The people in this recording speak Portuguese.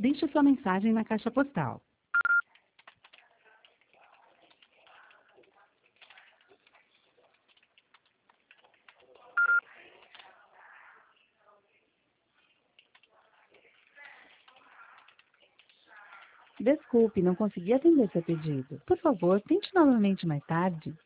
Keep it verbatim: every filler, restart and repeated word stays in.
Deixe sua mensagem na caixa postal. Desculpe, não consegui atender seu pedido. Por favor, tente novamente mais tarde.